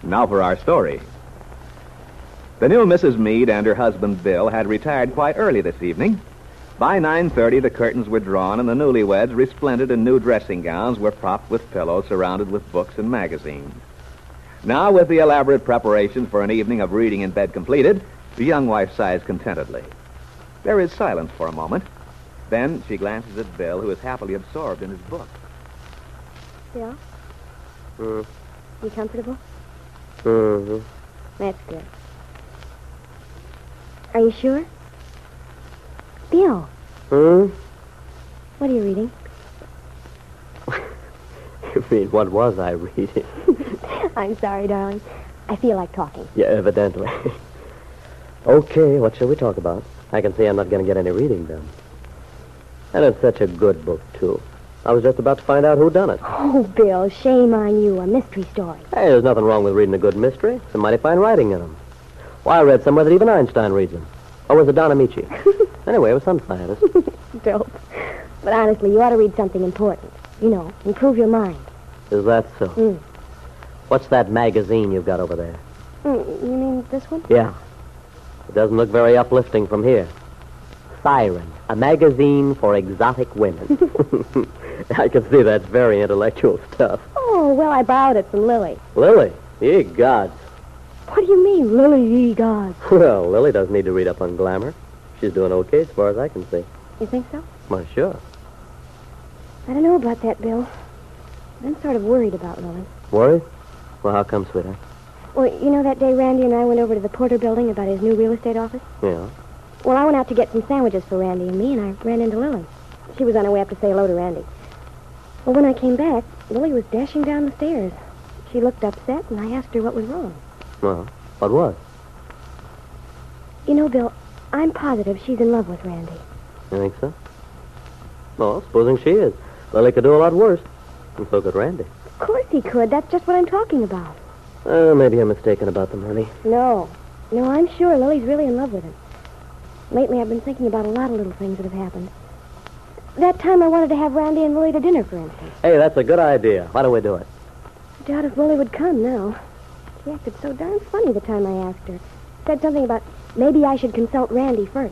Now for our story. The new Mrs. Meade and her husband, Bill, had retired quite early this evening. By 9:30, the curtains were drawn, and the newlyweds, resplendent in new dressing gowns, were propped with pillows surrounded with books and magazines. Now, with the elaborate preparations for an evening of reading in bed completed, the young wife sighs contentedly. There is silence for a moment. Then she glances at Bill, who is happily absorbed in his book. Bill? Mm. You comfortable? Mm-hmm. That's good. Are you sure? Bill, Hmm? what are you reading? You mean, what was I reading? I'm sorry, darling. I feel like talking. Yeah, evidently. Okay, what shall we talk about? I can see I'm not going to get any reading done. And it's such a good book, too. I was just about to find out who done it. Oh, Bill, shame on you. A mystery story. Hey, there's nothing wrong with reading a good mystery. Some mighty fine writing in them. Why, I read somewhere that even Einstein reads them. Or was it Don Amici? Anyway, it was some scientist. Dope. But honestly, you ought to read something important. You know, improve your mind. Is that so? What's that magazine you've got over there? You mean this one? Yeah. It doesn't look very uplifting from here. Siren, a magazine for exotic women. I can see that's very intellectual stuff. Oh, well, I borrowed it from Lily. Lily, ye gods. What do you mean, Lily, ye gods? Well, Lily doesn't need to read up on glamour. She's doing okay as far as I can see. You think so? Well, sure. I don't know about that, Bill. I'm sort of worried about Lily. Worried? Well, how come, sweetheart? Well, you know that day Randy and I went over to the Porter building about his new real estate office? Yeah. Well, I went out to get some sandwiches for Randy and me, and I ran into Lily. She was on her way up to say hello to Randy. Well, when I came back, Lily was dashing down the stairs. She looked upset, and I asked her what was wrong. Well, what was? You know, Bill, I'm positive she's in love with Randy. You think so? Well, supposing she is. Lily could do a lot worse. And so could Randy. Of course he could. That's just what I'm talking about. Maybe you're mistaken about the money. No, I'm sure Lily's really in love with him. Lately, I've been thinking about a lot of little things that have happened. That time I wanted to have Randy and Lily to dinner, for instance. Hey, that's a good idea. Why don't we do it? I doubt if Lily would come now. She acted so darn funny the time I asked her. Said something about maybe I should consult Randy first.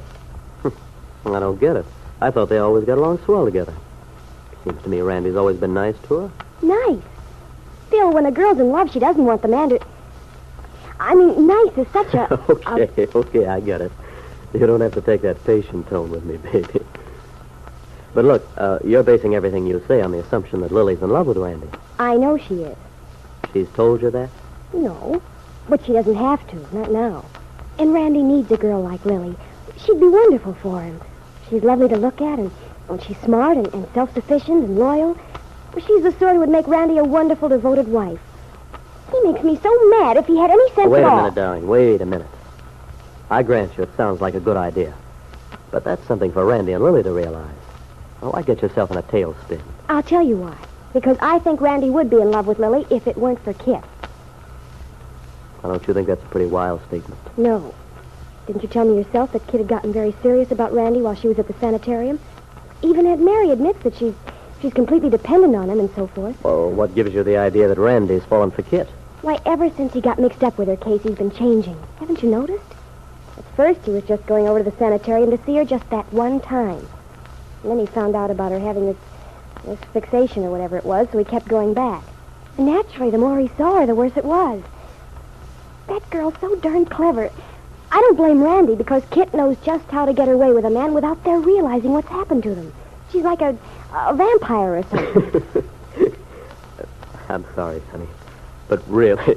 I don't get it. I thought they always got along swell together. Seems to me Randy's always been nice to her. Nice? Bill, when a girl's in love, she doesn't want the man to... I mean, nice is such a... Okay, I get it. You don't have to take that patient tone with me, baby. But look, you're basing everything you say on the assumption that Lily's in love with Randy. I know she is. She's told you that? No, but she doesn't have to, not now. And Randy needs a girl like Lily. She'd be wonderful for him. She's lovely to look at, and she's smart and self-sufficient and loyal. She's the sort who would make Randy a wonderful, devoted wife. He makes me so mad if he had any sense Wait at all. a minute, darling. Wait a minute. I grant you it sounds like a good idea. But that's something for Randy and Lily to realize. Oh, why get yourself in a tailspin? I'll tell you why. Because I think Randy would be in love with Lily if it weren't for Kit. Well, don't you think that's a pretty wild statement? No. Didn't you tell me yourself that Kit had gotten very serious about Randy while she was at the sanitarium? Even Aunt Mary admits that she's completely dependent on him and so forth. Well, what gives you the idea that Randy's fallen for Kit? Why, ever since he got mixed up with her case, he's been changing. Haven't you noticed? At first, he was just going over to the sanitarium to see her just that one time. And then he found out about her having this fixation or whatever it was, so he kept going back. And naturally, the more he saw her, the worse it was. That girl's so darn clever. I don't blame Randy because Kit knows just how to get her way with a man without their realizing what's happened to them. She's like a vampire or something. I'm sorry, honey. But really,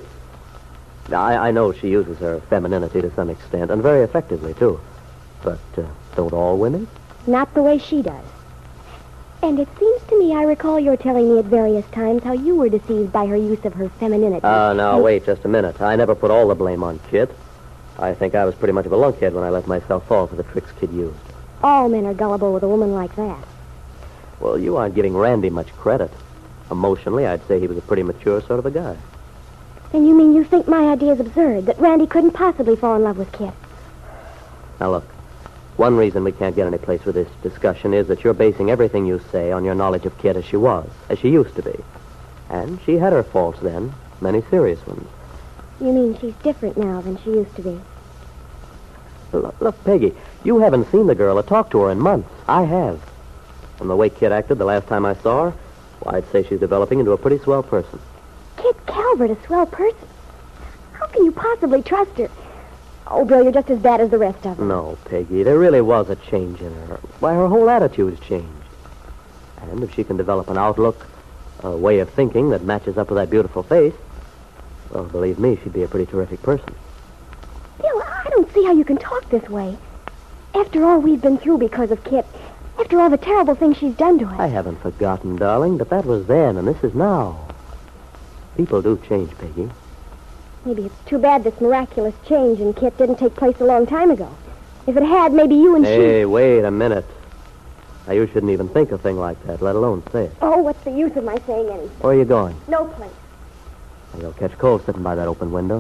I know she uses her femininity to some extent, and very effectively, too. But don't all women? Not the way she does. And it seems to me I recall your telling me at various times how you were deceived by her use of her femininity. Now, wait just a minute. I never put all the blame on Kit. I think I was pretty much of a lunkhead when I let myself fall for the tricks Kit used. All men are gullible with a woman like that. Well, you aren't giving Randy much credit. Emotionally, I'd say he was a pretty mature sort of a guy. Then you mean you think my idea is absurd, that Randy couldn't possibly fall in love with Kit? Now, look. One reason we can't get any place with this discussion is that you're basing everything you say on your knowledge of Kit as she used to be. And she had her faults then, many serious ones. You mean she's different now than she used to be? Look, Peggy, you haven't seen the girl or talked to her in months. I have. From the way Kit acted the last time I saw her, well, I'd say she's developing into a pretty swell person. Kit Calvert, a swell person? How can you possibly trust her? Oh, Bill, you're just as bad as the rest of them. No, Peggy, there really was a change in her. Why, her whole attitude's changed. And if she can develop an outlook, a way of thinking that matches up with that beautiful face, well, believe me, she'd be a pretty terrific person. Bill, I don't see how you can talk this way. After all we've been through because of Kit, after all the terrible things she's done to us. I haven't forgotten, darling, but that was then, and this is now. People do change, Peggy. Maybe it's too bad this miraculous change in Kit didn't take place a long time ago. If it had, maybe you and she... Hey, wait a minute. Now, you shouldn't even think a thing like that, let alone say it. Oh, what's the use of my saying anything? Where are you going? No place. You'll catch cold sitting by that open window.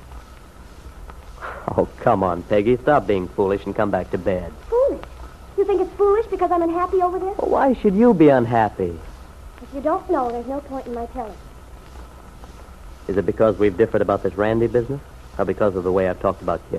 Oh, come on, Peggy. Stop being foolish and come back to bed. Foolish? You think it's foolish because I'm unhappy over this? Well, why should you be unhappy? If you don't know, there's no point in my telling. Is it because we've differed about this Randy business? Or because of the way I've talked about Kit?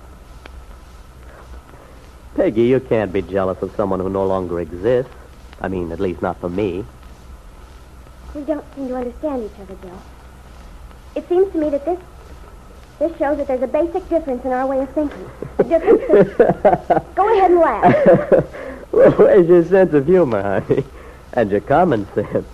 Peggy, you can't be jealous of someone who no longer exists. I mean, at least not for me. We don't seem to understand each other, Bill. It seems to me that this shows that there's a basic difference in our way of thinking. A difference that... Go ahead and laugh. Well, where's your sense of humor, honey? And your common sense.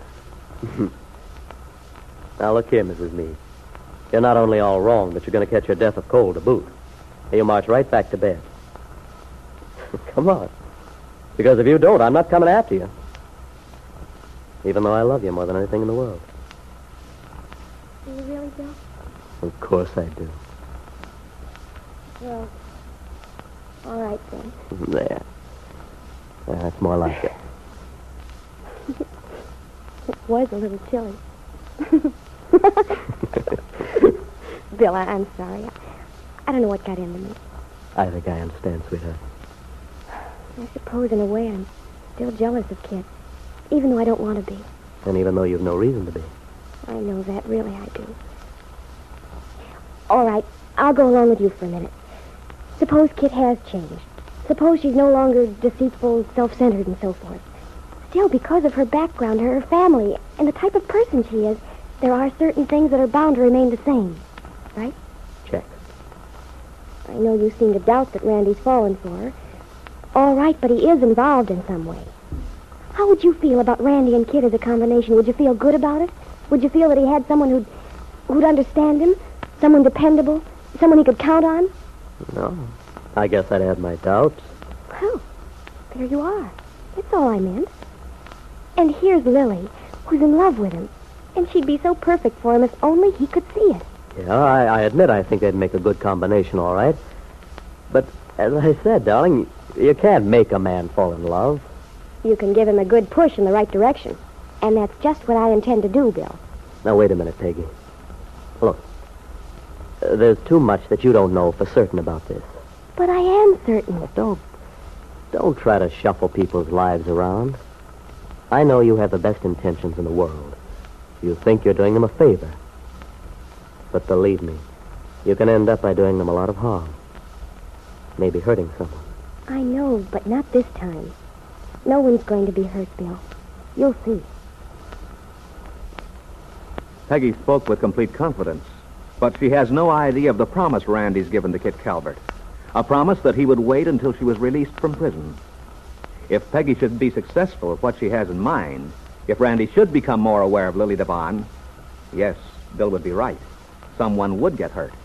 Now, look here, Mrs. Meade. You're not only all wrong, but you're going to catch your death of cold to boot. And you'll march right back to bed. Come on. Because if you don't, I'm not coming after you. Even though I love you more than anything in the world. Do you really, Bill? Of course I do. Well, all right, then. There. That's more like it. It was a little chilly. Bill, I'm sorry. I don't know what got into me. I think I understand, sweetheart. I suppose, in a way, I'm still jealous of Kit, even though I don't want to be. And even though you've no reason to be. I know that, really, I do. All right, I'll go along with you for a minute. Suppose Kit has changed. Suppose she's no longer deceitful, self-centered, and so forth. Still, because of her background, her family, and the type of person she is, there are certain things that are bound to remain the same. Right? Check. I know you seem to doubt that Randy's fallen for her. All right, but he is involved in some way. How would you feel about Randy and Kit as a combination? Would you feel good about it? Would you feel that he had someone who'd understand him? Someone dependable? Someone he could count on? No. I guess I'd have my doubts. Well, there you are. That's all I meant. And here's Lily, who's in love with him. And she'd be so perfect for him if only he could see it. Yeah, I admit I think they'd make a good combination, all right. But, as I said, darling, you can't make a man fall in love. You can give him a good push in the right direction. And that's just what I intend to do, Bill. Now, wait a minute, Peggy. Look, there's too much that you don't know for certain about this. But I am certain. Don't try to shuffle people's lives around. I know you have the best intentions in the world. You think you're doing them a favor. But believe me, you can end up by doing them a lot of harm. Maybe hurting someone. I know, but not this time. No one's going to be hurt, Bill. You'll see. Peggy spoke with complete confidence, but she has no idea of the promise Randy's given to Kit Calvert. A promise that he would wait until she was released from prison. If Peggy should be successful at what she has in mind, if Randy should become more aware of Lily Devon, yes, Bill would be right. Someone would get hurt.